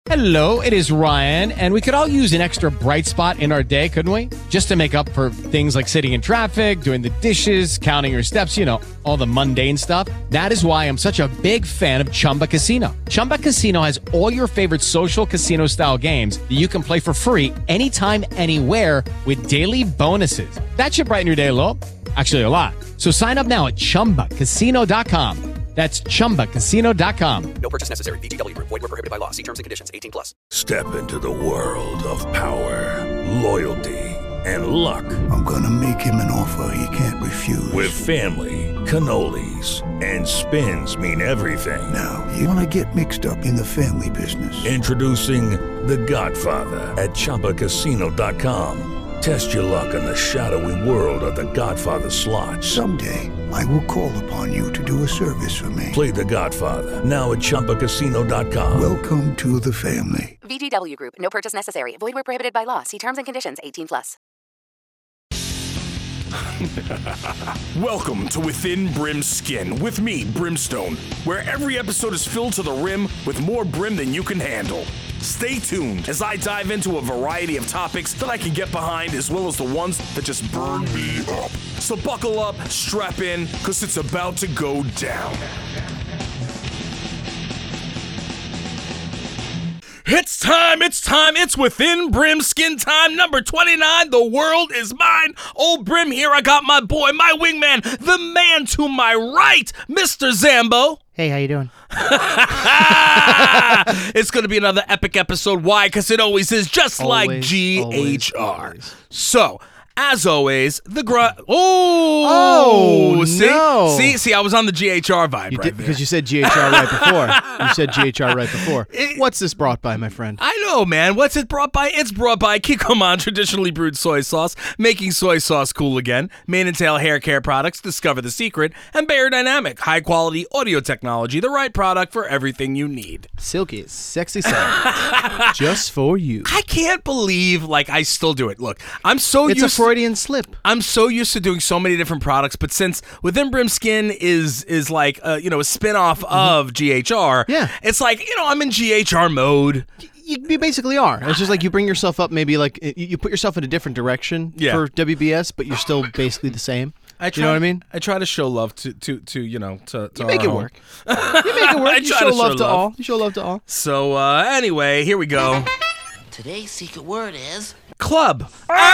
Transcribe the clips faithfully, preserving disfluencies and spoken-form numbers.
Hello, it is Ryan, and we could all use an extra bright spot in our day, couldn't we? Just to make up for things like sitting in traffic, doing the dishes, counting your steps, you know, all the mundane stuff. That is why I'm such a big fan of Chumba Casino. Chumba Casino has all your favorite social casino-style games that you can play for free anytime, anywhere with daily bonuses. That should brighten your day a little. Actually, a lot. So sign up now at chumba casino dot com. That's chumba casino dot com. No purchase necessary. V G W Group. Void where prohibited by law. See terms and conditions. eighteen plus. Step into the world of power, loyalty, and luck. I'm gonna make him an offer he can't refuse. With family, cannolis, and spins mean everything. Now, you wanna get mixed up in the family business. Introducing The Godfather at chumba casino dot com. Test your luck in the shadowy world of The Godfather slot. Someday, I will call upon you to do a service for me. Play The Godfather, now at chumba casino dot com. Welcome to the family. V G W Group. No purchase necessary. Void where prohibited by law. See terms and conditions. eighteen plus. Welcome to Within Brim's Skin with me, Brimstone, where every episode is filled to the rim with more brim than you can handle. Stay tuned as I dive into a variety of topics that I can get behind, as well as the ones that just burn me up. So buckle up, strap in, because it's about to go down. It's time, it's time, it's Within Brim Skin time, number twenty-nine, the world is mine. Old Brim here, I got my boy, my wingman, the man to my right, Mister Zambo. Hey, how you doing? It's going to be another epic episode. Why? Because it always is, just Always, like G H R. always, always. So, as always, the gr- Oh! Oh, see? no. See? See, I was on the G H R vibe You right did, there. because you said G H R right before. You said G H R right before. It- What's this brought by, my friend? I know, man. What's it brought by? It's brought by Kikkoman traditionally brewed soy sauce, making soy sauce cool again. Mane and Tail hair care products, discover the secret, and Bayer Dynamic, high quality audio technology, the right product for everything you need. Silky, sexy sound. Just for you. I can't believe, like, I still do it. Look, I'm so It's a used. Freudian slip. I'm so used to doing so many different products, but since Within Brim Skin is is like uh, you know a spin-off of G H R, Yeah. it's like you know I'm in G H R mode. You, you basically are. It's just like you bring yourself up, maybe like you, you put yourself in a different direction Yeah. for W B S, but you're still basically the same. I try, you know what I mean? I try to show love to to, to you know to, to You make our it home. work. You make it work. I You try show to love show to love. all. You show love to all. So uh, anyway, here we go. Today's secret word is Club.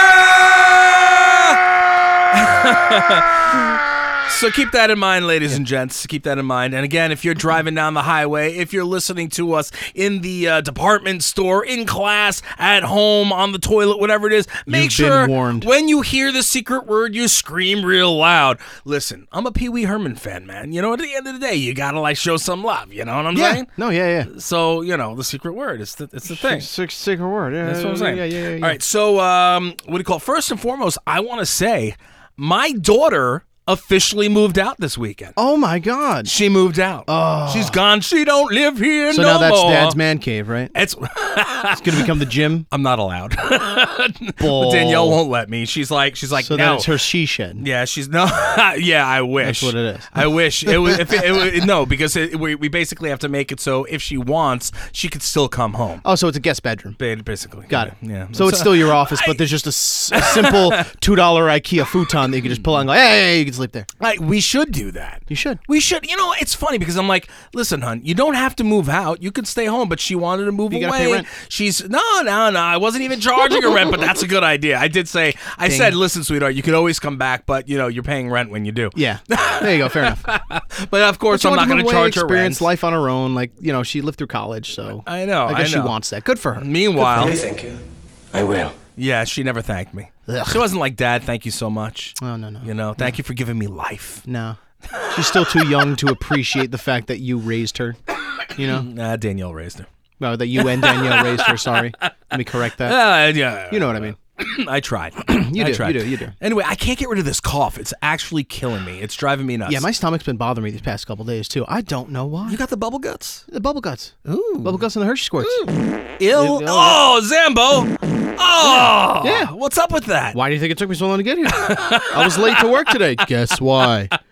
So keep that in mind, ladies and gents. Keep that in mind. And again, if you're driving down the highway, if you're listening to us in the uh, department store, in class, at home, on the toilet, whatever it is, make You've sure been warned. when you hear the secret word, you scream real loud. Listen, I'm a Pee Wee Herman fan, man. You know, at the end of the day, you gotta like show some love. You know what I'm Yeah. saying? No, yeah, yeah. So you know, the secret word. It's the it's the thing. Six, secret word. Yeah, That's what I'm saying. Yeah, yeah, yeah, yeah. All right, so um, what do you call it? First and foremost, I want to say my daughter officially moved out this weekend. Oh my God. She moved out. Oh. She's gone. She don't live here So no now that's more. Dad's man cave, right? It's It's gonna become the gym. I'm not allowed. But Bull. Danielle won't let me. She's like, she's like, So no. then it's her she shed. Yeah, she's no. Yeah, I wish. That's what it is. I wish it was. If it, it was no, because it, we we basically have to make it so if she wants, she could still come home. Oh, so it's a guest bedroom. Ba- Basically, Got it. Yeah. So it's still your office, but there's just a, s- a simple two dollar IKEA futon that you can just pull out and go, hey, hey, hey, you can sleep there. Like, we should do that. You should. We should. You know, it's funny because I'm like, listen, hon, you don't have to move out. You could stay home. But she wanted to move You gotta away. pay rent. She's no, no, no. I wasn't even charging her rent, but that's a good idea. I did say, I Ding. said, listen, sweetheart, you could always come back, but you know, you're paying rent when you do. Yeah. There you go. Fair enough. But of course, She I'm wanted not going move to away, charge her experience rent. life on her own. Like, you know, she lived through college, so I know. I guess I know. she wants that. Good for her. Meanwhile, Thank you. I will. yeah, she never thanked me. Ugh. She wasn't like, Dad, thank you so much. Oh, no, no. You know, thank you for giving me life. No. She's still too young to appreciate the fact that you raised her. You know? Nah, Danielle raised her. No, that you and Danielle raised her. Sorry. Let me correct that. Uh, yeah, You know what I mean. I tried. You I do, tried. you do, you do. Anyway, I can't get rid of this cough. It's actually killing me. It's driving me nuts. Yeah, my stomach's been bothering me these past couple days, too. I don't know why. You got the bubble guts? The bubble guts. Ooh. Bubble guts and the Hershey squirts. Ill. Yeah. Oh, Zambo. Oh. Yeah. What's up with that? Why do you think it took me so long to get here? I was late to work today. Guess why?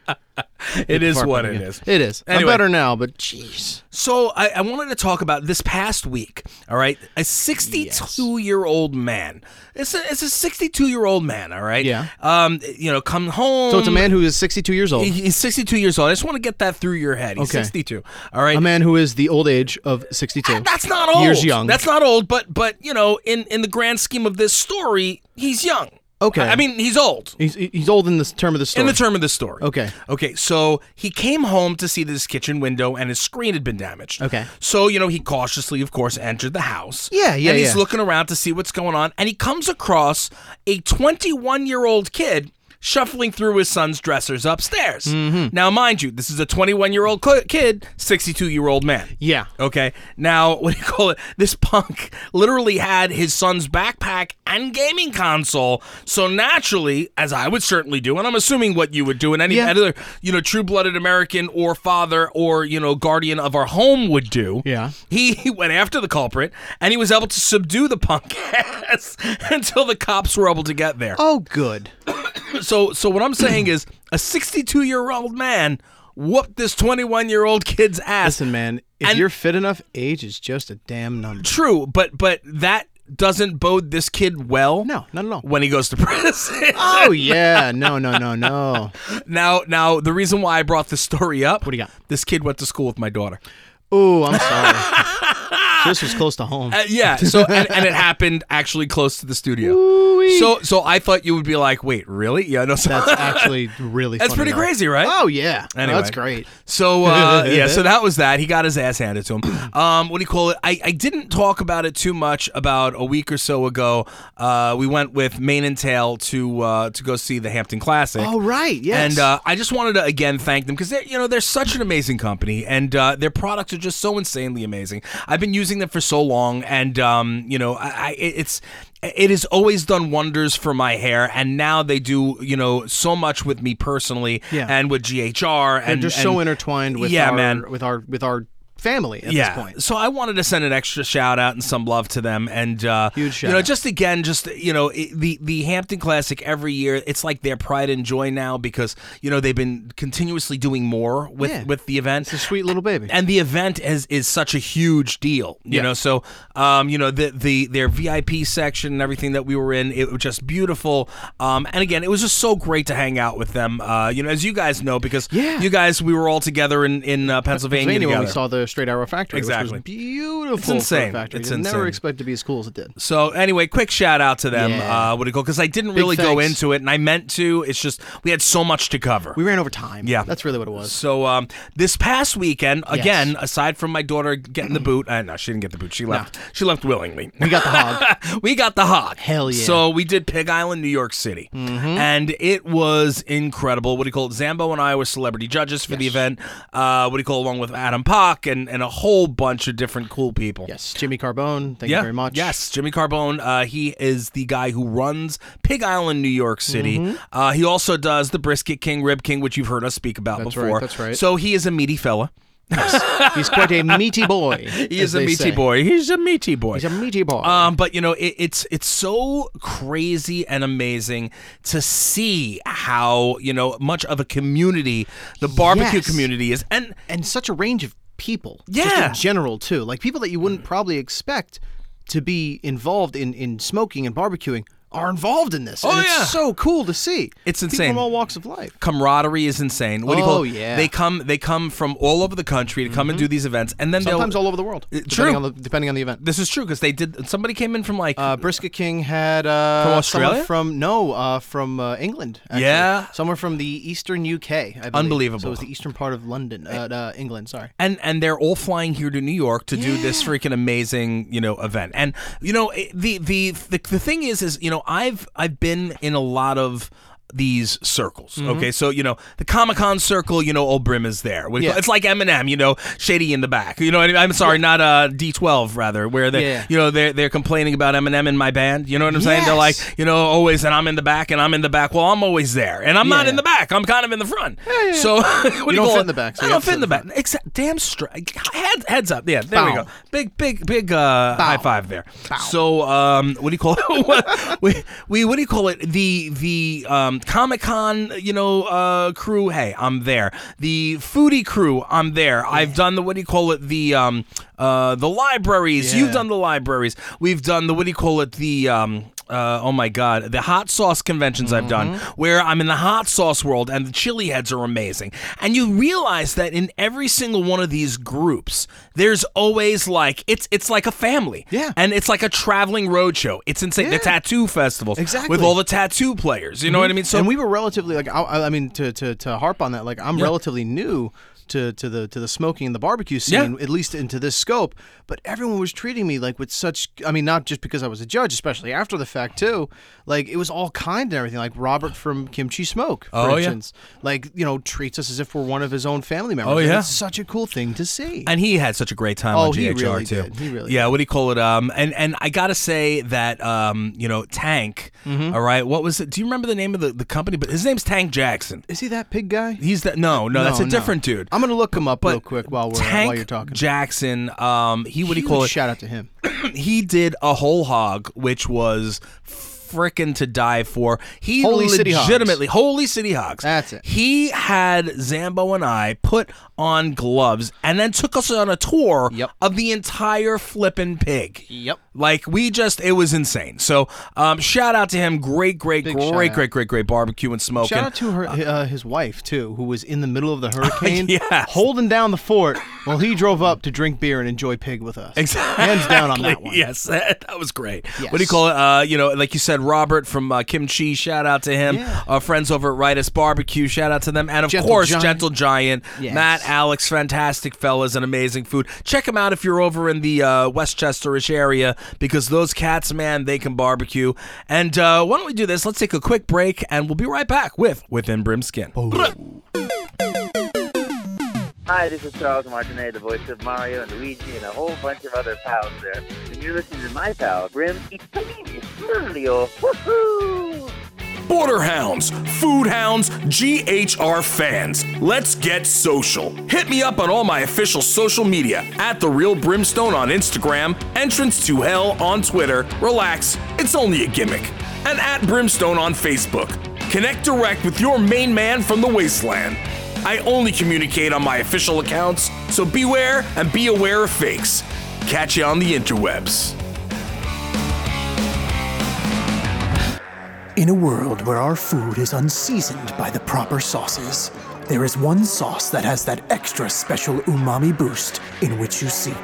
It is Fart what button it again. is. It is. I'm Anyway. better now, but jeez. So I, I wanted to talk about this past week. All right, a sixty-two-year-old man. It's a it's a sixty-two-year-old man. All right. Yeah. Um. You know, come home. So it's a man who is sixty-two years old. He- He's sixty-two years old. I just want to get that through your head. He's Okay. sixty-two. All right. A man who is the old age of sixty-two. That's not old. Years young. That's not old. But but you know, in in the grand scheme of this story, he's young. Okay. I mean, he's old. He's he's old in the term of the story. In the term of the story. Okay. Okay, so he came home to see that his kitchen window and his screen had been damaged. Okay. So, you know, he cautiously, of course, entered the house. Yeah, yeah, And he's yeah. looking around to see what's going on, and he comes across a twenty-one-year-old kid shuffling through his son's dressers upstairs. Mm-hmm. Now, mind you, this is a twenty-one-year-old co- kid, sixty-two-year-old man. Yeah. Okay. Now, what do you call it? This punk literally had his son's backpack and gaming console. So naturally, as I would certainly do, and I'm assuming what you would do, and any Yeah. other, you know, true-blooded American or father or, you know, guardian of our home would do. Yeah. He, he went after the culprit, and he was able to subdue the punk ass until the cops were able to get there. Oh, good. So, so what I'm saying is, a sixty-two-year-old man whooped this twenty-one-year-old kid's ass. Listen, man, if And- you're fit enough, age is just a damn number. True, but but that doesn't bode this kid well. No, not at all. When he goes to prison. Oh, yeah. No, no, no, no. Now, now the reason why I brought this story up. What do you got? This kid went to school with my daughter. Oh, I'm sorry. So this was close to home. Uh, yeah. So and, and it happened actually close to the studio. Ooh-wee. So so I thought you would be like, wait, really? Yeah. No. So That's actually really. That's funny, pretty though. crazy, right? Oh yeah. No, Anyway. that's great. So uh, yeah, so that was that. He got his ass handed to him. Um, what do you call it? I, I didn't talk about it too much. About a week or so ago, uh, we went with Mane and Tail to uh, to go see the Hampton Classic. Oh right. Yes. And uh, I just wanted to again thank them because they're you know they're such an amazing company and uh, their products are just so insanely amazing. I've been using them for so long, and um, you know I, I it's. It has always done wonders for my hair, and now they do, you know, so much with me personally, Yeah. and with G H R, They're and just and, so intertwined with yeah, our man. with our with our family at yeah. this point. So I wanted to send an extra shout out and some love to them, and uh, Huge shout you know, out. just again, just you know, it, the the Hampton Classic every year, it's like their pride and joy now because you know they've been continuously doing more with Yeah. with the event. It's a sweet little baby. And the event is is such a huge deal, you Yeah. know. So, um, you know, the the their V I P section and everything that we were in, it was just beautiful. Um, and again, it was just so great to hang out with them. Uh, you know, as you guys know, because Yeah. you guys, we were all together in in uh, Pennsylvania, Pennsylvania when we together. saw the Straight Arrow Factory. Exactly. Which was beautiful. It's insane. For a factory. It's I never insane. expected to be as cool as it did. So anyway, quick shout out to them. Yeah. Uh, what do you call? Because I didn't Big really go thanks. into it, and I meant to. It's just we had so much to cover. We ran over time. Yeah. That's really what it was. So um, this past weekend, again, Yes. aside from my daughter getting the boot, uh, no, she didn't get the boot. She left. She left willingly. We got the hog. we got the hog. Hell yeah. So we did Pig Island, New York City, Mm-hmm. and it was incredible. What do you call it? Zambo and I were celebrity judges for the event. Uh, what do you call it? Along with Adam Pock and, and a whole bunch of different cool people. Yes, Jimmy Carbone. Thank yeah, you very much. Yes, Jimmy Carbone. Uh, he is the guy who runs Pig Island, New York City. Mm-hmm. Uh, he also does the Brisket King, Rib King, which you've heard us speak about That's before. right, that's right. So he is a meaty fella. He's quite a meaty boy. He as is a they meaty say. boy. He's a meaty boy. He's a meaty boy. Um, but you know, it, it's it's so crazy and amazing to see how you know much of a community the barbecue Yes. community is, and and such a range of people. Just Yeah. in general, too. Like people that you wouldn't probably expect to be involved in, in smoking and barbecuing are involved in this. Oh, and yeah. It's so cool to see. It's People insane. from all walks of life. camaraderie is insane. What do you call Oh, it? yeah. They come they come from all over the country to come and do these events, and then Sometimes they'll. all over the world. Uh, Depending true. on the, depending on the event. This is true because they did. Somebody came in from like. Uh, Brisket King had uh, From someone Australia? From no, uh, from uh, England. Actually. Yeah? somewhere from the eastern U K. I believe. Unbelievable. So it was the eastern part of London, uh, uh, England. Sorry. and and they're all flying here to New York to do this Yeah. freaking amazing you know event. And you know it- the the the, the thing is is you know I've I've been in a lot of these circles. Mm-hmm. Okay, so you know the Comic-Con circle, you know old Brim is there. We- Yeah. It's like Eminem, you know, Shady in the back. You know, what I mean? I'm sorry, not uh, D twelve rather, where they, Yeah. you know, they're they're complaining about Eminem in my band. You know what I'm saying? They're like, Yes. you know, always, and I'm in the back, and I'm in the back. Well, I'm always there, and I'm not Yeah. in the back. I'm kind of in the front. So what do you, don't call fit it? in the back, so I you don't have to fit in the sit back. in Except damn straight. Head, heads up. Yeah, there we Bow. go. Big, big, big uh, high five there. So, um, what do you call it? we, we, what do you call it? The the um, um, Comic-Con, you know, uh, crew, hey, I'm there. The foodie crew, I'm there. Yeah. I've done the, what do you call it, the um, uh, the libraries. Yeah. You've done the libraries. We've done the, what do you call it, the... Um, Uh, oh my God, the hot sauce conventions mm-hmm. I've done, where I'm in the hot sauce world, and the chili heads are amazing. And you realize that in every single one of these groups, there's always like it's it's like a family, yeah, and it's like a traveling roadshow. It's insane. Yeah. The tattoo festivals, exactly, with all the tattoo players. You know mm-hmm. what I mean? So, and we were relatively like, I, I mean, to, to to harp on that, like I'm yeah. relatively new to to the to the smoking and the barbecue scene, yeah. at least into this scope. But everyone was treating me like with such, I mean, not just because I was a judge, especially after the fact too. Like it was all kind and everything. Like Robert from Kimchi Smoke, for oh, instance, yeah. like you know treats us as if we're one of his own family members. Oh yeah, and it's such a cool thing to see. And he had such a great time oh, on G H R he really too. Did. He really yeah. did. What do you call it? Um, and and I gotta say that um, you know, Tank. Mm-hmm. All right, what was it? Do you remember the name of the, the company? But his name's Tank Jackson. Is he that pig guy? He's that. No, no, no that's a no. different dude. I'm gonna look him up but real quick while we're Tank while you're talking. Jackson. Um, he what do you call it? Shout out to him. He did a whole hog, which was frickin' to die for. He Holy City Hogs. legitimately Holy City Hogs. That's it. He had Zambo and I put on gloves and then took us on a tour yep. of the entire flippin' pig. Yep. Like we just, it was insane. So um, shout out to him. Great, great, Big great, great, great, great, great barbecue and smoking. Shout out to her, uh, his wife too, who was in the middle of the hurricane, yes. holding down the fort while he drove up to drink beer and enjoy pig with us. Exactly. Hands down on that one. Yes, that, that was great. Yes. What do you call it? Uh, you know, like you said, Robert from uh, Kimchi. Shout out to him. Yeah. Our friends over at Ritus Barbecue. Shout out to them, and of Gentle course, Giant. Gentle Giant. Yes. Matt, Alex, fantastic fellas and amazing food. Check them out if you're over in the uh, Westchester-ish area, because those cats, man, they can barbecue. And uh, why don't we do this? Let's take a quick break, and we'll be right back with Within Brimskin. Oh. Hi, this is Charles Martinet, the voice of Mario and Luigi and a whole bunch of other pals there. And you're listening to my pal, Brim Mario. Woohoo! Border Hounds, Food Hounds, G H R fans, let's get social. Hit me up on all my official social media, at The Real Brimstone on Instagram, Entrance to Hell on Twitter, relax, it's only a gimmick, and at Brimstone on Facebook. Connect direct with your main man from the wasteland. I only communicate on my official accounts, so beware and be aware of fakes. Catch you on the interwebs. In a world where our food is unseasoned by the proper sauces, there is one sauce that has that extra special umami boost in which you seek.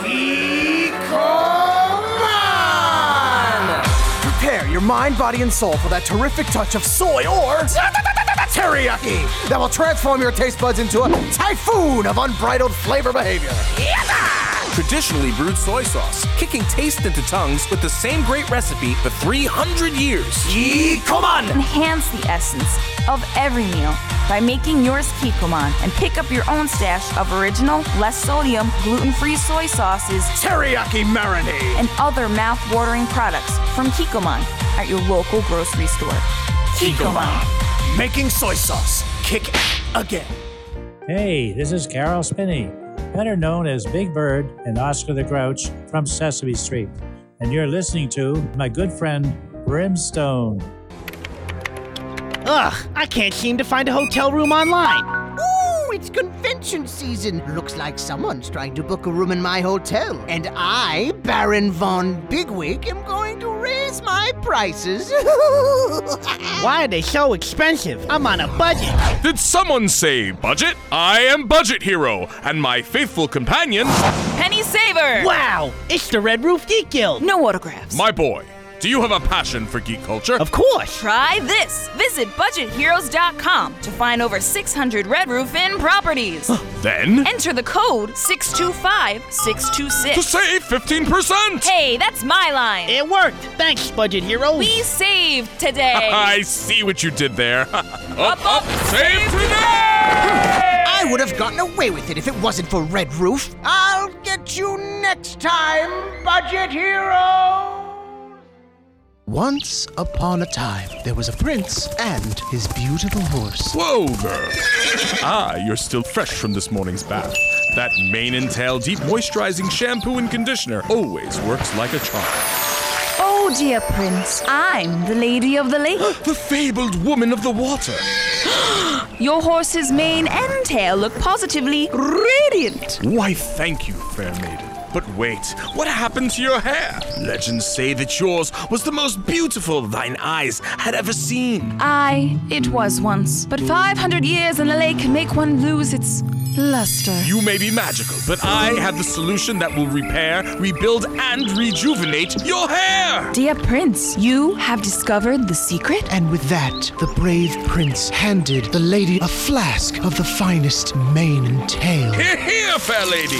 Kikoman! Prepare your mind, body, and soul for that terrific touch of soy or teriyaki that will transform your taste buds into a typhoon of unbridled flavor behavior. Traditionally brewed soy sauce, kicking taste into tongues with the same great recipe for three hundred years. Kikoman! Enhance the essence of every meal by making yours Kikoman and pick up your own stash of original, less sodium, gluten-free soy sauces, teriyaki marinade, and other mouth-watering products from Kikoman at your local grocery store. Kikoman. Making soy sauce kick again. Hey, this is Carol Spinney, better known as Big Bird and Oscar the Grouch from Sesame Street. And you're listening to my good friend Brimstone. Ugh, I can't seem to find a hotel room online. Ooh, it's convention season. Looks like someone's trying to book a room in my hotel. And I, Baron Von Bigwig, am going to raise my prices. Why are they so expensive? I'm on a budget. Did someone say budget? I am Budget Hero, and my faithful companion, Penny Saver! Wow, it's the Red Roof Geek Guild. No autographs. My boy, do you have a passion for geek culture? Of course. Try this. Visit budget heroes dot com to find over six hundred Red Roof Inn properties. Then enter the code six two five six two six to save fifteen percent. Hey, that's my line. It worked. Thanks, Budget Heroes. We saved today. I see what you did there. up, up, up, save today! I would have gotten away with it if it wasn't for Red Roof. I'll get you next time, Budget Hero! Once upon a time, there was a prince and his beautiful horse. Whoa, girl. Ah, you're still fresh from this morning's bath. That mane and tail deep moisturizing shampoo and conditioner always works like a charm. Oh, dear Prince, I'm the Lady of the Lake. The fabled woman of the water. Your horse's mane and tail look positively radiant. Why, thank you, fair maiden. But wait, what happened to your hair? Legends say that yours was the most beautiful thine eyes had ever seen. Aye, it was once. But five hundred years in the lake can make one lose its luster. You may be magical, but I have the solution that will repair, rebuild, and rejuvenate your hair! Dear Prince, you have discovered the secret? And with that, the brave prince handed the lady a flask of the finest mane and tail. Here, here, fair lady!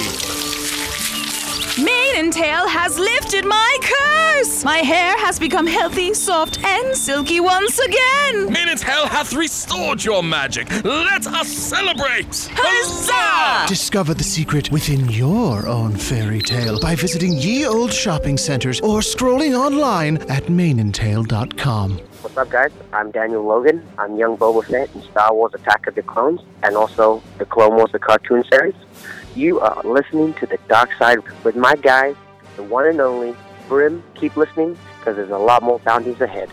Mane and tail has lifted my curse! My hair has become healthy, soft, and silky once again! Mane and tail hath restored your magic! Let us celebrate! Huzzah! Discover the secret within your own fairy tale by visiting ye old shopping centers or scrolling online at mane and tail dot com. What's up, guys? I'm Daniel Logan. I'm young Boba Fett in Star Wars Attack of the Clones and also the Clone Wars, the cartoon series. You are listening to The Dark Side with my guy, the one and only Brim. Keep listening, because there's a lot more bounties ahead.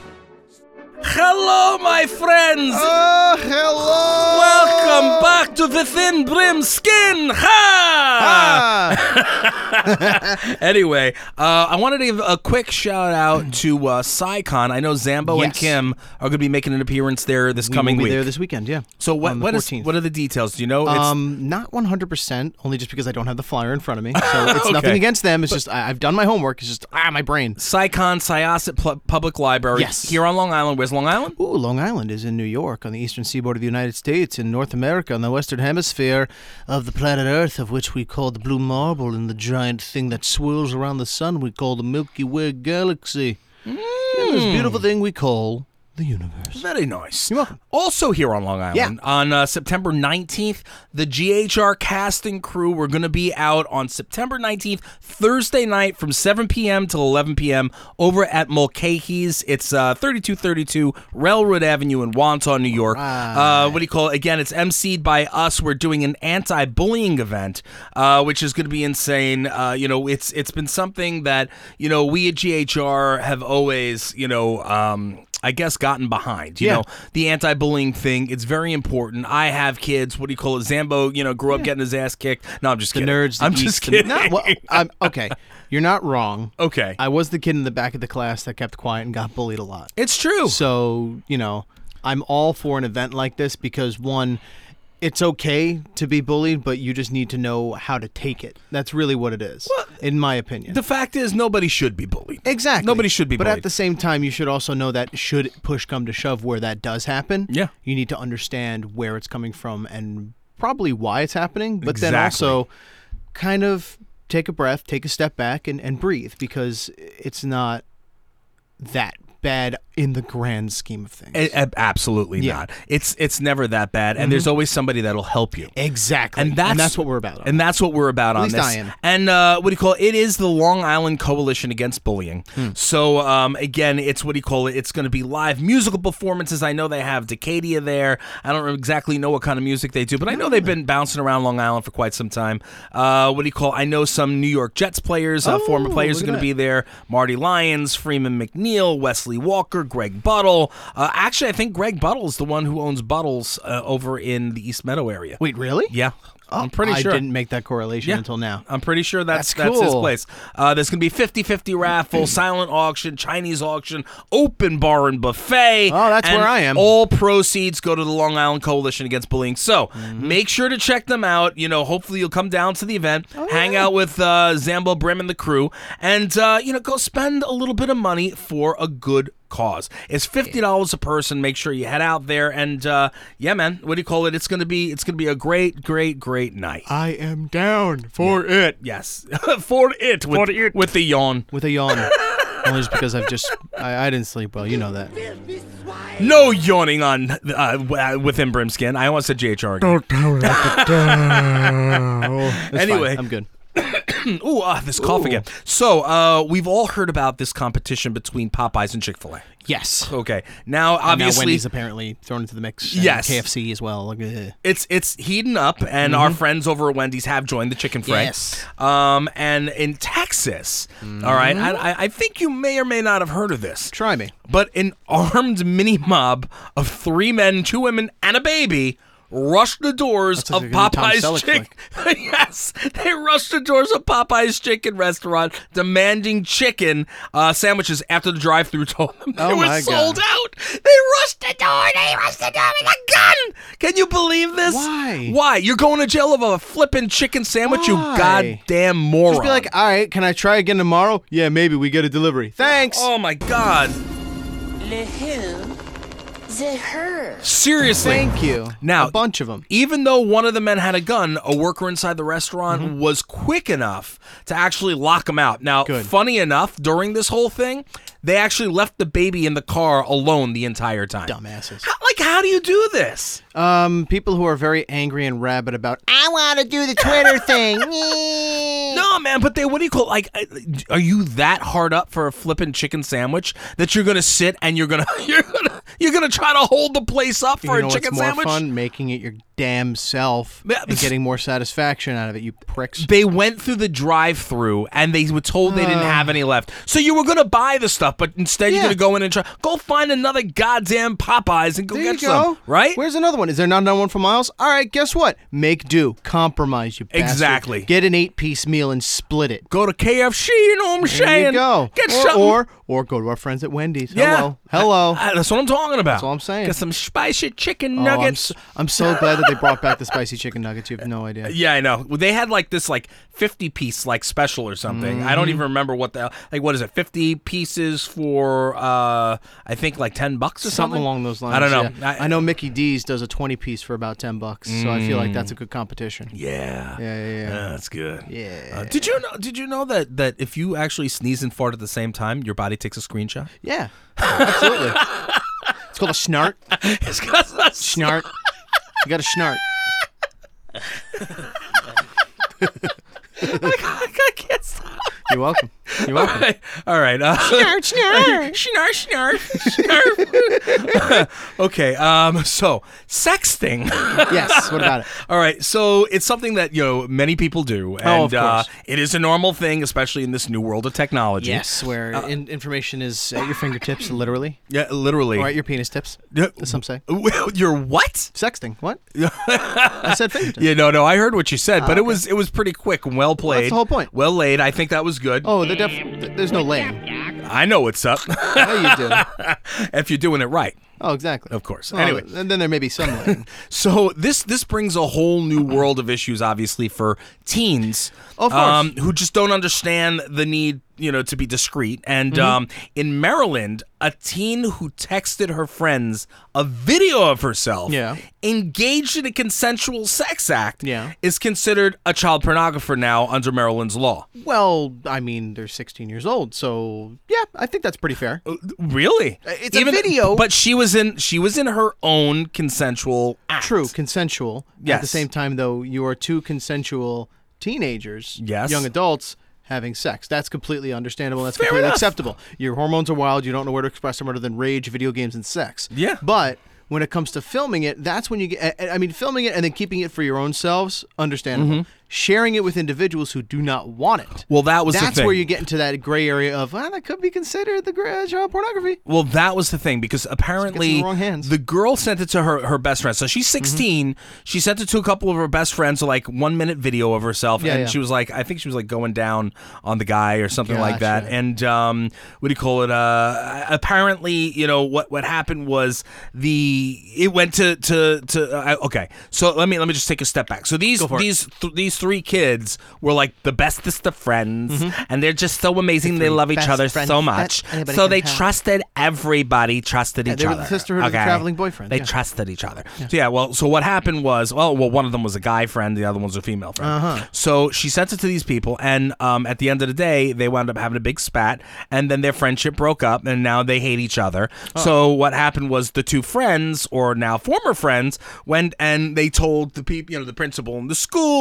Hello, my friends! Oh, hello! Welcome back to the Thin Brim Skin! Ha! ha. Anyway, uh, I wanted to give a quick shout out to uh, SciCon. I know Zambo yes. and Kim are going to be making an appearance there this we coming will be week. there this weekend, yeah. So what what, is, what are the details? Do you know? It's, um, not one hundred percent, only just because I don't have the flyer in front of me. So it's okay. nothing against them. It's but, just I, I've done my homework. It's just ah, my brain. SciCon, Syosset Pl- Public Library. Yes. Here on Long Island. Where's Long Island? Ooh, Long Island is in New York, on the eastern seaboard of the United States, in North America, on the western hemisphere of the planet Earth, of which we call the blue marble, and the giant thing that swirls around the sun we call the Milky Way galaxy. Mm. And this beautiful thing we call the universe. Very nice. You're welcome. Also here on Long Island, yeah. on uh, September nineteenth, the G H R cast and crew, we're going to be out on September nineteenth, Thursday night from seven p.m. till eleven p.m. over at Mulcahy's. It's uh, thirty-two thirty-two Railroad Avenue in Wantagh, New York. Right. Uh, what do you call it? Again, it's emceed by us. We're doing an anti-bullying event, uh, which is going to be insane. Uh, you know, it's it's been something that, you know, we at G H R have always, you know, um, I guess, gotten behind. You yeah. know, the anti-bullying thing, it's very important. I have kids. What do you call it? Zambo, you know, grew up yeah. getting his ass kicked. No, I'm just the kidding. nerds. The I'm geeks, just the, kidding. Not, well, I'm, okay, you're not wrong. Okay. I was the kid in the back of the class that kept quiet and got bullied a lot. It's true. So, you know, I'm all for an event like this because, one, it's okay to be bullied, but you just need to know how to take it. That's really what it is, well, in my opinion. The fact is, nobody should be bullied. Exactly. Nobody should be but bullied. But at the same time, you should also know that should push come to shove where that does happen, yeah. you need to understand where it's coming from and probably why it's happening, but exactly. then also kind of take a breath, take a step back, and, and breathe, because it's not that bad in the grand scheme of things. A- a- absolutely yeah. not. It's it's never that bad, and mm-hmm. there's always somebody that'll help you. Exactly, and that's, and that's what we're about. On. And that's what we're about At on least this. I am. And uh, what do you call it? It is the Long Island Coalition Against Bullying. Hmm. So um, again, it's what do you call it? It's going to be live musical performances. I know they have Decadia there. I don't exactly know what kind of music they do, but I know they've been bouncing around Long Island for quite some time. Uh, what do you call it? I know some New York Jets players, uh, oh, former players, are going to be there. Marty Lyons, Freeman McNeil, Wesley Walker, Greg Buttle. Uh, actually, I think Greg Buttle is the one who owns Buttles uh, over in the East Meadow area. Wait, really? Yeah. Oh, I'm pretty I sure. I didn't make that correlation yeah. until now. I'm pretty sure that's that's, that's, cool. his place. Uh, there's going to be fifty-fifty raffle, silent auction, Chinese auction, open bar and buffet. Oh, that's and where I am. All proceeds go to the Long Island Coalition Against Bullying. So mm-hmm. make sure to check them out. You know, hopefully you'll come down to the event, oh, hang yeah. out with uh, Zambo, Brim, and the crew, and uh, you know, go spend a little bit of money for a good cause. It's fifty dollars a person. Make sure you head out there, and uh, yeah, man, what do you call it? It's gonna be it's gonna be a great, great, great night. I am down for yeah. it. Yes, for it. With, for it. With the yawn. With a yawn. Only just because I've just I, I didn't sleep well. You know that. No yawning on uh, within Brimskin. I almost said J H R again. Don't tell me what to do. Anyway, fine. I'm good. Ooh, uh, this cough Ooh. again. So, uh, we've all heard about this competition between Popeyes and Chick-fil-A. Yes. Okay. Now, And obviously, now Wendy's apparently thrown into the mix. and Yes. K F C as well. Like, ugh. it's it's heating up, and Mhm. our friends over at Wendy's have joined the chicken fray. Yes. Um, and in Texas, all right, I, I- I think you may or may not have heard of this. Try me. But an armed mini mob of three men, two women, and a baby rushed the doors That's like of a good Tom Popeye's Selleck Chicken. Yes, they rushed the doors of Popeye's Chicken restaurant, demanding chicken uh, sandwiches after the drive-thru told them Oh they were my sold God. out. They rushed the door. They rushed the door with a gun. Can you believe this? Why? Why? You're going to jail over a flipping chicken sandwich, you Why? goddamn moron. Just be like, all right, can I try again tomorrow? Yeah, maybe we get a delivery. Thanks. Oh my God. Le who? The her. Seriously. Thank you. Now, a bunch of them. Even though one of the men had a gun, a worker inside the restaurant Mm-hmm. was quick enough to actually lock him out. Now, Good. funny enough, during this whole thing, they actually left the baby in the car alone the entire time. Dumbasses. How, like, how do you do this? Um, people who are very angry and rabid about. I want to do the Twitter thing. No, man, but they, what do you call, like, uh, are you that hard up for a flippin' chicken sandwich that you're going to sit and you're going to, you're going to, you're going to try to hold the place up for you know a chicken what's more sandwich? fun? Making it your damn self Yeah, and getting more satisfaction out of it, you pricks. They went through the drive-through and they were told they didn't Uh. have any left. So you were going to buy the stuff, but instead you're Yeah. going to go in and try. Go find another goddamn Popeyes and go There get you go. some. Right? Where's another one? Is there not another one for Miles? All right, guess what? Make do. Compromise, you bastard. Exactly. Get an eight-piece meal and split it. Go to K F C, you know what I'm There saying? you go. Get or, something. or or go to our friends at Wendy's. Yeah. Hello. Hello. I- I- that's what I'm talking about. That's all I'm saying. Get some spicy chicken Oh, I'm, nuggets. so, I'm so glad that they brought back the spicy chicken nuggets. You have no idea. Yeah, I know. Well, they had like this like fifty piece like special or something. I don't Mhm. even remember what the like what is it? fifty pieces for uh I think like ten bucks or something. Something along those lines. I don't know. yeah. I, know Mickey D's does a twenty piece for about ten bucks, so I feel like that's a good competition. Yeah. Yeah, yeah, yeah. Yeah, that's good. Yeah. Uh, did you know did you know that that if you actually sneeze and fart at the same time, your body takes a screenshot? Yeah, absolutely. It's called a snart. It's called a snart. You got a snart. I can't stop. You're welcome. You're welcome. All right. All right. Uh, Snarf, snarf. snarf, snarf, snarf. Okay. Um. So, sexting. Yes. What about it? All right. So it's something that you know many people do, and Oh, of uh, course. it is a normal thing, especially in this new world of technology. Yes, where in- information is at your fingertips, literally. Yeah, literally. Or at your penis tips, Yeah. as some say. Your what? Sexting. What? I said fingertips. Yeah, no, no. I heard what you said, Ah, but it okay. was it was pretty quick and well played. that's the whole point. Well laid. I think that was good. Oh, the def- there's no laying. I know what's up. Yeah, you do. If you're doing it right. Oh, exactly. Of course. Well, Anyway. and then there may be some laying. So this this brings a whole new world of issues, obviously, for teens, Of course. um, who just don't understand the need, you know, to be discreet. And Mm-hmm. um, in Maryland, a teen who texted her friends a video of herself, Yeah. engaged in a consensual sex act, Yeah. is considered a child pornographer now under Maryland's law. Well, I mean, they're sixteen years old, so yeah, I think that's pretty fair. Really? It's a video. but she was in she was in her own consensual act. True, consensual. At the Yes. same time, though, you are two consensual teenagers, Yes. young adults, having sex. That's completely understandable. That's Fair completely enough. acceptable. Your hormones are wild. You don't know where to express them other than rage, video games, and sex. Yeah. But when it comes to filming it, that's when you get. I I mean, filming it and then keeping it for your own selves, understandable. Sharing it with individuals who do not want it. Well, that was the That's thing. where you get into that gray area of, well, that could be considered the gray child pornography. Well, that was the thing because apparently the wrong hands. the girl sent it to her, her best friend. So she's sixteen. She sent it to a couple of her best friends, so like one minute video of herself, Yeah, and yeah. she was like, I think she was like going down on the guy or something like that. Gotcha. And um, what do you call it? Uh, apparently, you know what what happened was the it went to to to uh, okay. So let me let me just take a step back. So these Go for it. these th- these three kids were like the bestest of friends, and they're just so amazing. The They three love each best other friends so that much. anybody So can they have. trusted everybody. Trusted Yeah, each they were other. the sisterhood of the okay? traveling boyfriend, They yeah. trusted each other. So yeah. Well, so what happened was, well, well, one of them was a guy friend, the other one was a female friend. Uh-huh. So she sent it to these people, and um, at the end of the day, they wound up having a big spat, and then their friendship broke up, and now they hate each other. Oh. So what happened was the two friends, or now former friends, went and they told the people, you know, the principal in the school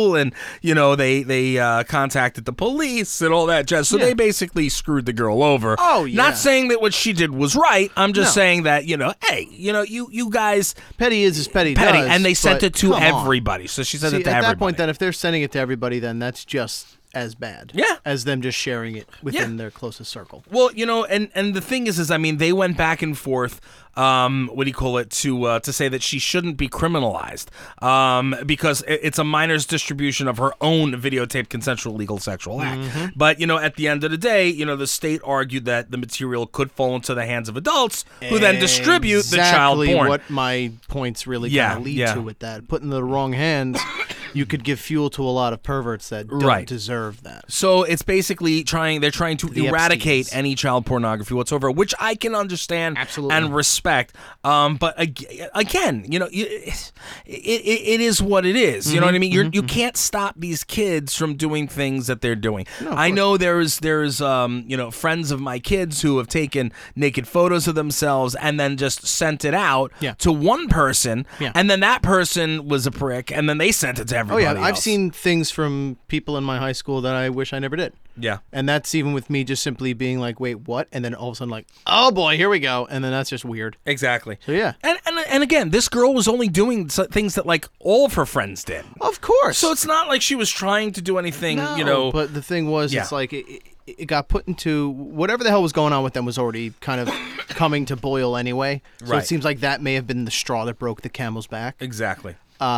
school, and you know they they uh, contacted the police and all that jazz. So Yeah. they basically screwed the girl over. Oh, yeah. Not saying that what she did was right. I'm just No. saying that you know, hey, you know, you you guys petty is as petty, petty, does, and they sent but it to come on. everybody. So she sent See, it to at everybody. that point, then, if they're sending it to everybody, then that's just as bad. Yeah. As them just sharing it within their closest circle. Well, you know, and, and the thing is, is I mean, they went back and forth. Um, what do you call it? To uh, to say that she shouldn't be criminalized um, because it- it's a minor's distribution of her own videotaped consensual legal sexual act. Mhm. But you know, at the end of the day, you know, the state argued that the material could fall into the hands of adults who then distribute the child Exactly porn. what my points really Yeah, kind of lead yeah. to with that. Put in the wrong hands, you could give fuel to a lot of perverts that don't Right. deserve that. So it's basically trying, they're trying to The eradicate any child pornography whatsoever, which I can understand Absolutely. and respect. Um, but ag- again, you know, you- it, it, it is what it is. You know what I mean? You're, you can't stop these kids from doing things that they're doing. I know there's, there's um, you know, friends of my kids who have taken naked photos of themselves and then just sent it out Yeah. to one person, Yeah. and then that person was a prick, and then they sent it to Oh everybody yeah, I've else. seen things from people in my high school that I wish I never did. Yeah. And that's even with me just simply being like, wait, what? And then all of a sudden like, oh boy, here we go. And then that's just weird. Exactly. So yeah. And, and and again, this girl was only doing so- things that like all of her friends did. Of course. So it's not like she was trying to do anything, No, you know. But the thing was, Yeah. it's like it, it, it got put into whatever the hell was going on with them was already kind of coming to boil anyway. So Right. it seems like that may have been the straw that broke the camel's back. Exactly.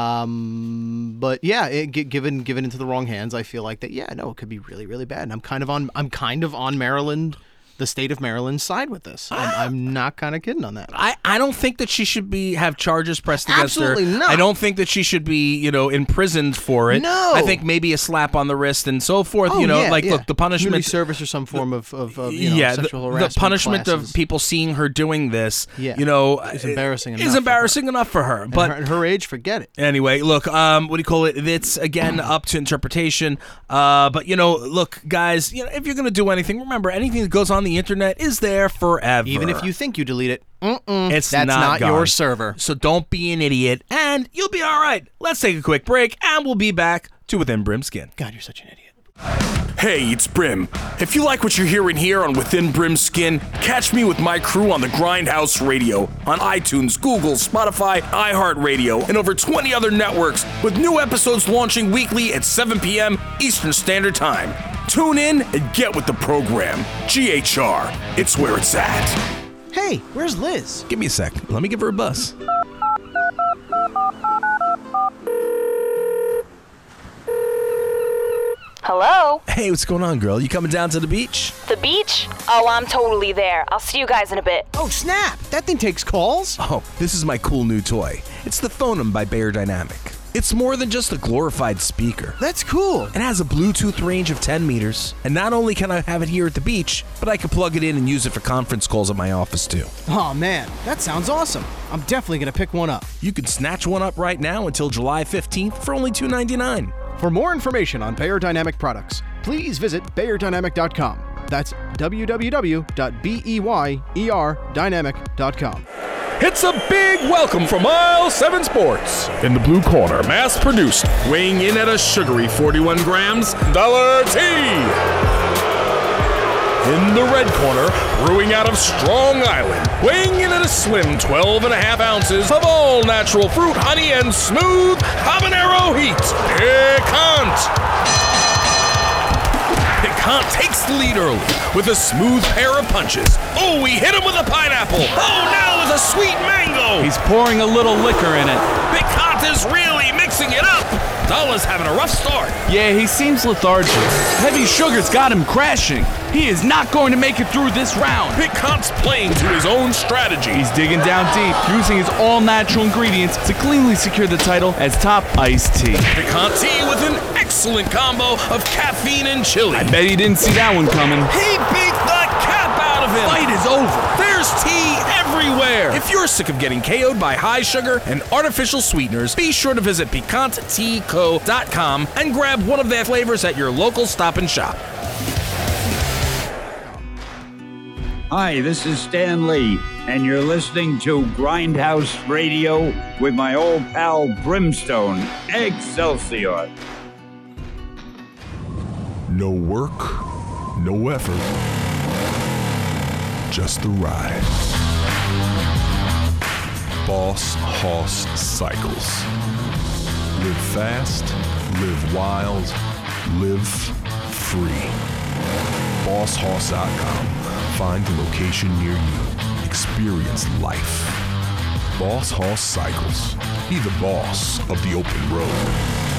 Um, but yeah, it, gi- given given into the wrong hands, I feel like that. Yeah, no, it could be really, really bad. And I'm kind of on. I'm kind of on Maryland, the state of Maryland's side with this. I'm, I'm not kind of kidding on that. I, I don't think that she should be have charges pressed against Absolutely her. not. I don't think that she should be, you know, imprisoned for it. No. I think maybe a slap on the wrist and so forth. Oh, you know, yeah, like yeah. look, the punishment Community service or some form of, of, of you know, yeah, sexual the, harassment the punishment classes. of people seeing her doing this, Yeah. you know, It's embarrassing Is enough for embarrassing enough for her. And But her, at her age, forget it. Anyway, look, um, what do you call it? It's again up to interpretation. Uh, but you know, look, guys, you know, if you're gonna do anything, remember anything that goes on the internet is there forever. Even if you think you delete it, mm-mm, it's that's not, not, gone. your server. So don't be an idiot, and you'll be all right. Let's take a quick break, and we'll be back to Within Brimskin. God, you're such an idiot. Hey, it's Brim. If you like what you're hearing here on Within Brim's Skin, catch me with my crew on the Grindhouse Radio on iTunes, Google, Spotify, iHeartRadio, and over twenty other networks, with new episodes launching weekly at seven p.m. Eastern Standard Time. Tune in and get with the program. G H R, it's where it's at. Hey, where's Liz? Give me a sec. Let me give her a buzz. Hello? Hey, what's going on, girl? You coming down to the beach? The beach? Oh, I'm totally there. I'll see you guys in a bit. Oh, snap! That thing takes calls? Oh, this is my cool new toy. It's the Phonum by Beyerdynamic. It's more than just a glorified speaker. That's cool. It has a Bluetooth range of ten meters, and not only can I have it here at the beach, but I can plug it in and use it for conference calls at my office too. Oh, man, that sounds awesome. I'm definitely going to pick one up. You can snatch one up right now until July fifteenth for only two ninety-nine. For more information on Beyerdynamic products, please visit Beyerdynamic dot com. That's w w w dot beyer dynamic dot com. It's a big welcome from Aisle seven Sports. In the blue corner, mass-produced, weighing in at a sugary forty-one grams, Dollar T. In the red corner, brewing out of Strong Island, weighing in at a slim twelve and a half ounces of all natural fruit, honey, and smooth habanero heat. Picant. Picant takes the lead early with a smooth pair of punches. Oh, he hit him with a pineapple. Oh, now with a sweet mango. He's pouring a little liquor in it. Picant is really mixing it up. Dulla's having a rough start. Yeah, he seems lethargic. Heavy sugar's got him crashing. He is not going to make it through this round. Picant's playing to his own strategy. He's digging down deep, using his all-natural ingredients to cleanly secure the title as top iced tea. Picant tea with an excellent combo of caffeine and chili. I bet he didn't see that one coming. He beat the cap out of him. Fight is over. There's tea everywhere. If you're sick of getting K O'd by high sugar and artificial sweeteners, be sure to visit picant tea co dot com and grab one of their flavors at your local Stop and Shop. Hi, this is Stan Lee, and you're listening to Grindhouse Radio with my old pal Brimstone, Excelsior. No work, no effort, just the ride. Boss Hoss Cycles. Live fast, live wild, live free. boss hoss dot com. Find a location near you. Experience life. Boss Hoss Cycles. Be the boss of the open road.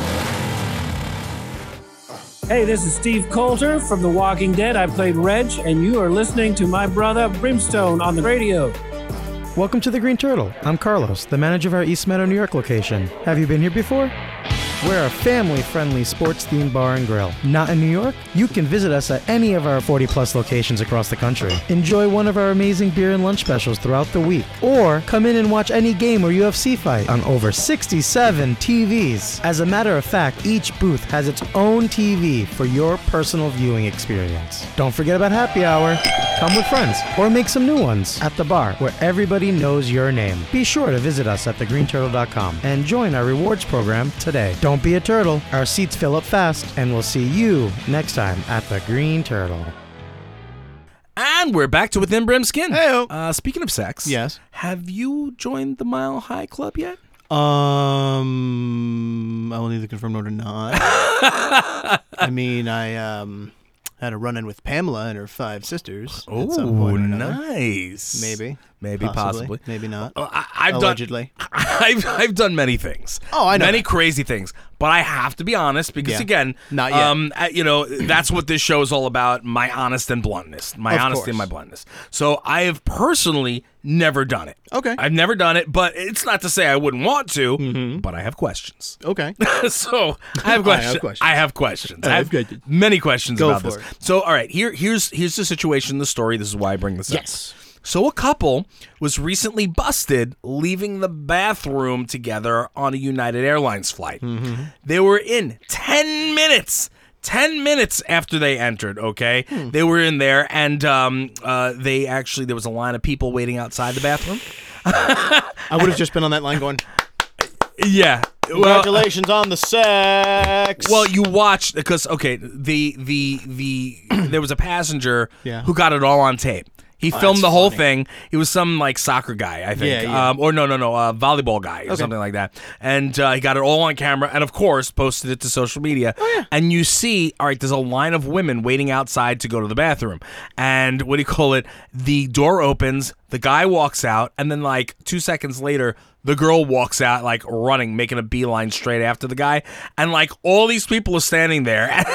Hey, this is Steve Coulter from The Walking Dead. I played Reg, and you are listening to my brother Brimstone on the radio. Welcome to the Green Turtle. I'm Carlos, the manager of our East Meadow, New York location. Have you been here before? We're a family-friendly sports-themed bar and grill. Not in New York? You can visit us at any of our forty-plus locations across the country. Enjoy one of our amazing beer and lunch specials throughout the week. Or come in and watch any game or U F C fight on over sixty-seven T Vs. As a matter of fact, each booth has its own T V for your personal viewing experience. Don't forget about happy hour. Come with friends or make some new ones at the bar where everybody knows your name. Be sure to visit us at the green turtle dot com and join our rewards program today. Don't be a turtle. Our seats fill up fast, and we'll see you next time at the Green Turtle. And we're back to Within Brim Skin. Hey-o. Uh, speaking of sex, yes. Have you joined the Mile High Club yet? Um, I will neither confirm nor deny. I mean, I um had a run-in with Pamela and her five sisters. Oh, nice. Maybe. Maybe, possibly. possibly. Maybe not. Uh, I, I've Allegedly. Done, I've, I've done many things. Oh, I know Many that. crazy things. But I have to be honest because, Yeah. again, Not yet. Um, uh, you know, that's what this show is all about, my honest and bluntness. My Of honesty course. and my bluntness. So I have personally never done it. Okay. I've never done it, but it's not to say I wouldn't want to, but I have questions. Okay. so I have I questions. have questions. I have questions. I I have have questions. many questions Go about for this. it. So, all right, here, here's here's the situation, the story. This is why I bring this up. Yes. So a couple was recently busted leaving the bathroom together on a United Airlines flight. Mm-hmm. They were in ten minutes. ten minutes after they entered, okay? Hmm. They were in there, and um, uh, they actually, there was a line of people waiting outside the bathroom. I would have just been on that line going, Yeah. congratulations on the sex. Well, you watched because okay, the the the there was a passenger Yeah. who got it all on tape. He Oh, filmed that's the whole funny. thing. He was some like soccer guy, I think, Yeah, yeah. Um, or no, no, no, uh, volleyball guy or Okay. something like that. And uh, he got it all on camera, and of course, posted it to social media. Oh yeah. And you see, all right, there's a line of women waiting outside to go to the bathroom, and what do you call it? The door opens, the guy walks out, and then like two seconds later, the girl walks out like running, making a beeline straight after the guy, and like all these people are standing there, and,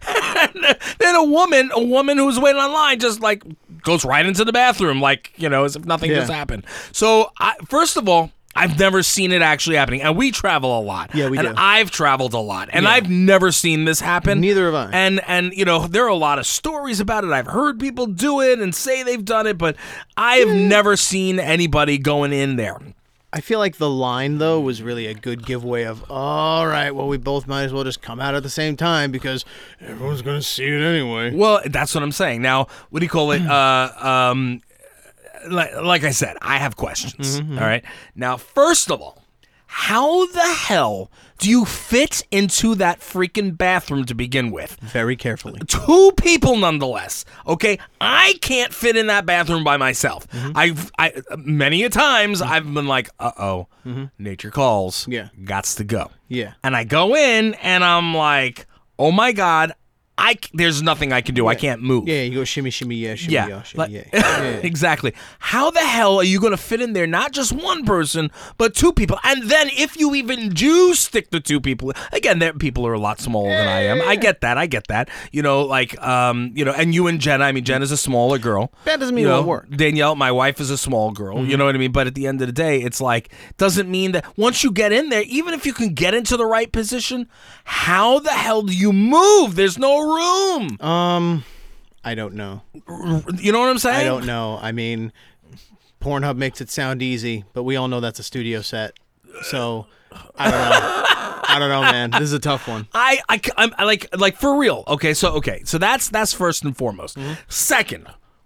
and then a woman, a woman who's waiting online, just like goes right into the bathroom, like you know, as if nothing Yeah. just happened. So, I, first of all, I've never seen it actually happening, and we travel a lot. Yeah, we and do. I've traveled a lot, and Yeah. I've never seen this happen. Neither have I. And and you know, there are a lot of stories about it. I've heard people do it and say they've done it, but I have never seen anybody going in there. I feel like the line, though, was really a good giveaway of, all right, well, we both might as well just come out at the same time because everyone's going to see it anyway. Well, that's what I'm saying. Now, what do you call it? uh, um, like, like I said, I have questions. Mhm. All right. Now, first of all, how the hell do you fit into that freaking bathroom to begin with? Very carefully. Two people, nonetheless. Okay, I can't fit in that bathroom by myself. I've, I, many a times I've been like, uh oh, Mhm. nature calls. Yeah. Gots to go. Yeah. And I go in and I'm like, oh my god, I c- there's nothing I can do. I can't move. Yeah, you go shimmy, shimmy, yeah, shimmy, Yeah, yeah, shimmy, like- yeah. yeah, yeah. exactly. How the hell are you going to fit in there? Not just one person, but two people. And then if you even do stick the two people, again, there people are a lot smaller than I am. I get that. I get that. You know, like, um, you know, and you and Jenna. I mean, Jenna's a smaller girl. That doesn't mean You it won't know, work. Danielle, my wife, is a small girl. Mhm. You know what I mean? But at the end of the day, it's like doesn't mean that once you get in there, even if you can get into the right position, how the hell do you move? There's no room. Um, I don't know. You know what I'm saying? I don't know. I mean, Pornhub makes it sound easy, but we all know that's a studio set. So, I don't know. I don't know, man. This is a tough one. I, I, I'm I like, like for real. Okay, so okay, so that's that's first and foremost. Mm-hmm. Second,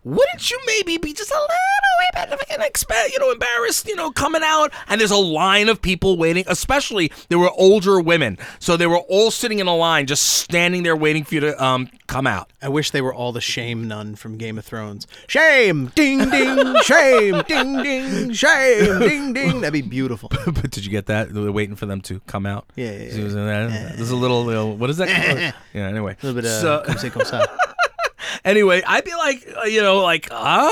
wouldn't you maybe be just a little bit of an exp- you know, embarrassed, you know, coming out? And there's a line of people waiting, especially there were older women. So they were all sitting in a line, just standing there waiting for you to um, come out. I wish they were all the shame nun from Game of Thrones. Shame, ding, ding, shame, ding, ding, shame, ding, ding. That'd be beautiful. But did you get that? They were waiting for them to come out? Yeah, yeah, yeah. yeah. There's a little, little, what is that called? Yeah, anyway. A little bit of So- comme c'est comme ça. Anyway, I'd be like, uh, you know, like, huh?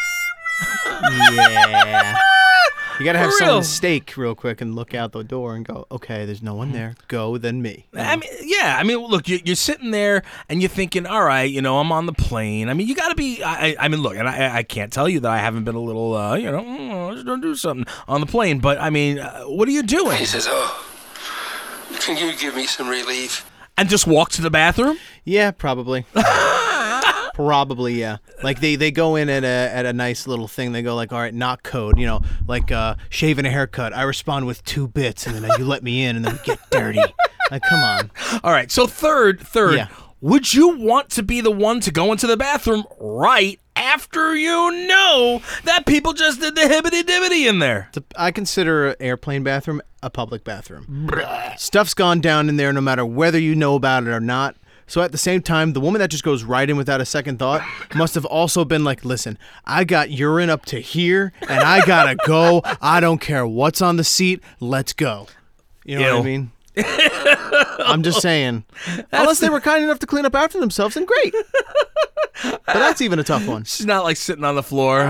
Yeah. You gotta have For someone real. stake real quick and look out the door and go, okay, there's no one there. Go, then me. I mean, yeah. I mean, look, you- you're sitting there and you're thinking, all right, you know, I'm on the plane. I mean, you got to be. I, I mean, look, and I, I can't tell you that I haven't been a little, uh, you know, mm, just don't do something on the plane. But I mean, uh, what are you doing? He says, oh, can you give me some relief? And just walk to the bathroom? Yeah, probably. Probably, yeah. Like they, they go in at a at a nice little thing. They go like, all right, knock code, you know, like uh, shaving a haircut. I respond with two bits, and then you let me in, and then we get dirty. Like, come on. All right. So third, third, Yeah. would you want to be the one to go into the bathroom right after you know that people just did the hibbity dibbity in there? I consider an airplane bathroom a public bathroom. Stuff's gone down in there no matter whether you know about it or not. So at the same time, the woman that just goes right in without a second thought must have also been like, listen, I got urine up to here and I gotta go. I don't care what's on the seat. Let's go. You know Ew. what I mean? I'm just saying. Unless they were kind enough to clean up after themselves, then great. But that's even a tough one. She's not like sitting on the floor.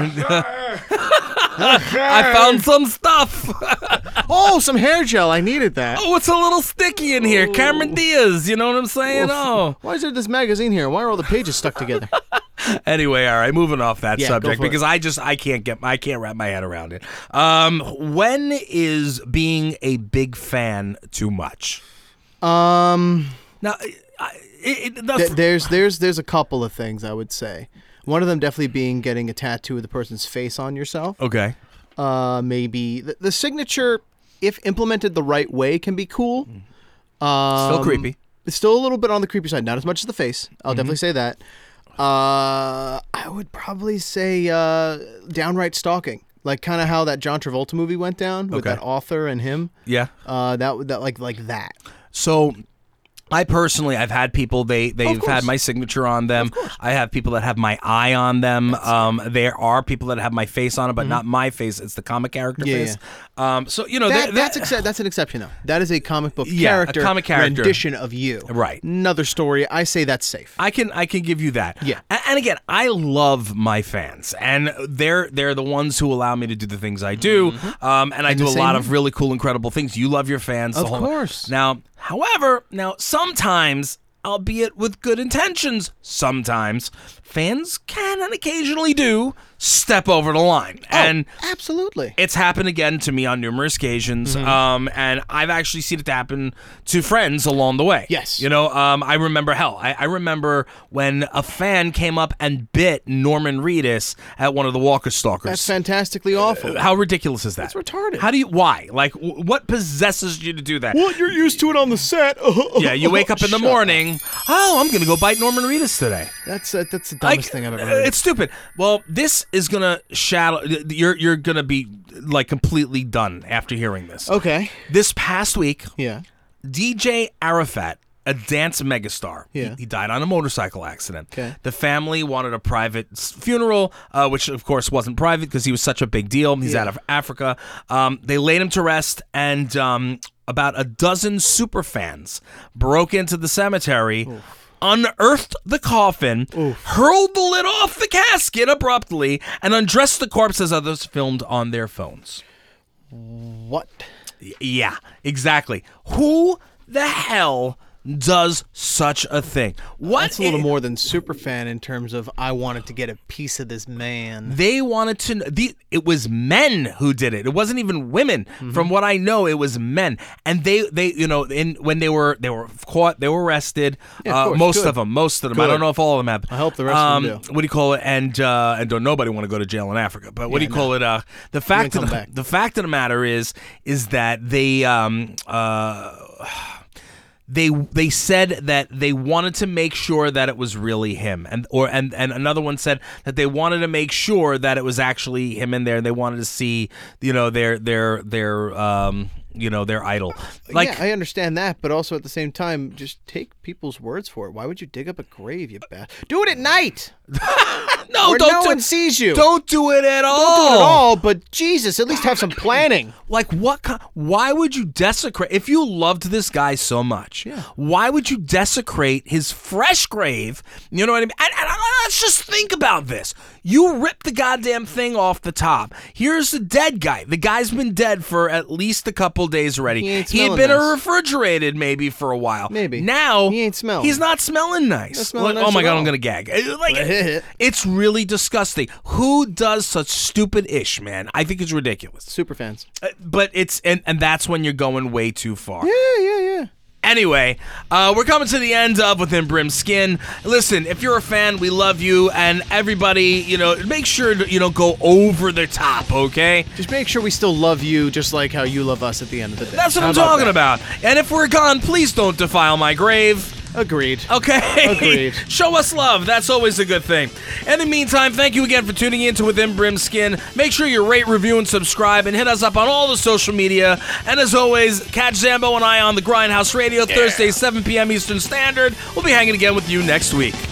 I found some stuff. Oh, some hair gel. I needed that. Oh, it's a little sticky in here. Cameron Diaz. You know what I'm saying? Oof. Oh. Why is there this magazine here? Why are all the pages stuck together? Anyway, all right, moving off that Yeah, go subject for it. because I just I can't get I can't wrap my head around it. Um, when is being a big fan too much? Um, now, I, it, it, the th- there's there's there's a couple of things I would say. One of them definitely being getting a tattoo of the person's face on yourself. Okay. Uh, maybe the, the signature, if implemented the right way, can be cool. Um, Still creepy. It's still a little bit on the creepy side, not as much as the face. I'll Mhm. definitely say that. Uh, I would probably say uh, downright stalking, like kind of how that John Travolta movie went down with Okay. that author and him. Yeah. Uh, that that like like that. So, I personally, I've had people, they, they've course. had my signature on them. I have people that have my eye on them. Um, there are people that have my face on it, but not my face. It's the comic character Yeah, face. Um, so, you know, that, that, that's accept, that's an exception though. That is a comic book Yeah, a character, comic character. rendition of you. Right. Another story. I say that's safe. I can I can give you that. Yeah. A- And again, I love my fans, and they're they're the ones who allow me to do the things I do. Um, and I And do the a same lot here. of really cool, incredible things. You love your fans, the Of whole- course. Now, however, now sometimes, albeit with good intentions, sometimes fans can and occasionally do step over the line. and absolutely. It's happened again to me on numerous occasions. Mhm. Um, and I've actually seen it happen to friends along the way. Yes. You know, um, I remember, hell, I, I remember when a fan came up and bit Norman Reedus at one of the Walker Stalkers. That's fantastically awful. How ridiculous is that? That's retarded. How do you, why? Like, w- what possesses you to do that? Well, you're used to it on the set. Yeah, you wake up in the Shut morning, oh, I'm going to go bite Norman Reedus today. That's uh, that's the dumbest Like, thing I've ever uh, heard. It's stupid. Well, this is gonna shadow. You're you're gonna be like completely done after hearing this. Okay. This past week, Yeah. D J Arafat, a dance megastar, he- Yeah. he, died on a motorcycle accident. Okay. The family wanted a private s- funeral, uh, which of course wasn't private because he was such a big deal. He's Yeah. out of Africa. Um, they laid him to rest, and um, about a dozen super fans broke into the cemetery. Unearthed the coffin, hurled the lid off the casket abruptly, and undressed the corpse as others filmed on their phones. What? Y- Yeah, exactly. Who the hell does such a thing? What? That's a little more than superfan in terms of I wanted to get a piece of this man. They wanted to. kn- The it was men who did it. It wasn't even women. Mm-hmm. From what I know, it was men. And they, they, you know, in when they were they were caught, they were arrested. Yeah, of uh, course. most Good. of them, most of them. I Good. don't know if all of them have. I hope the rest of them do. What do you call it? And uh, and don't nobody want to go to jail in Africa. But what do Yeah, you call it? Uh, the fact come of the, back. the fact of the matter is is that they um uh. they they said that they wanted to make sure that it was really him, and or and, and another one said that they wanted to make sure that it was actually him in there, and they wanted to see, you know, their their their um you know, their idol. Like, yeah, I understand that, but also at the same time, just take people's words for it. Why would you dig up a grave, you bad? Do it at night. no, Where don't no do, one sees you. Don't do it at all. Don't do it at all. But Jesus, at least have some planning. Like, what? Kind, why would you desecrate? If you loved this guy so much, yeah. why would you desecrate his fresh grave? You know what I mean? And, and, and let's just think about this. You rip the goddamn thing off the top. Here's the dead guy. The guy's been dead for at least a couple days already. He, ain't he had smelling been nice. refrigerated maybe for a while. Maybe. Now he ain't smelling. He's not smelling nice. Not smelling Like, nice oh my at god, all. I'm gonna gag. Like it's really disgusting. Who does such stupid ish, man? I think it's ridiculous. Super fans. Uh, but it's and and that's when you're going way too far. Yeah, yeah, yeah. Anyway, uh, we're coming to the end of Within Brim's Skin. Listen, if you're a fan, we love you, and everybody, you know, make sure to, you know, go over the top, okay? Just make sure we still love you just like how you love us at the end of the day. That's what How I'm about talking that? about. And if we're gone, please don't defile my grave. Agreed. Okay. Agreed. Show us love. That's always a good thing. In the meantime, thank you again for tuning in to Within Brim's Skin. Make sure you rate, review, and subscribe, and hit us up on all the social media. And as always, catch Zambo and I on the Grindhouse Radio, Thursday, seven p.m. Eastern Standard. We'll be hanging again with you next week.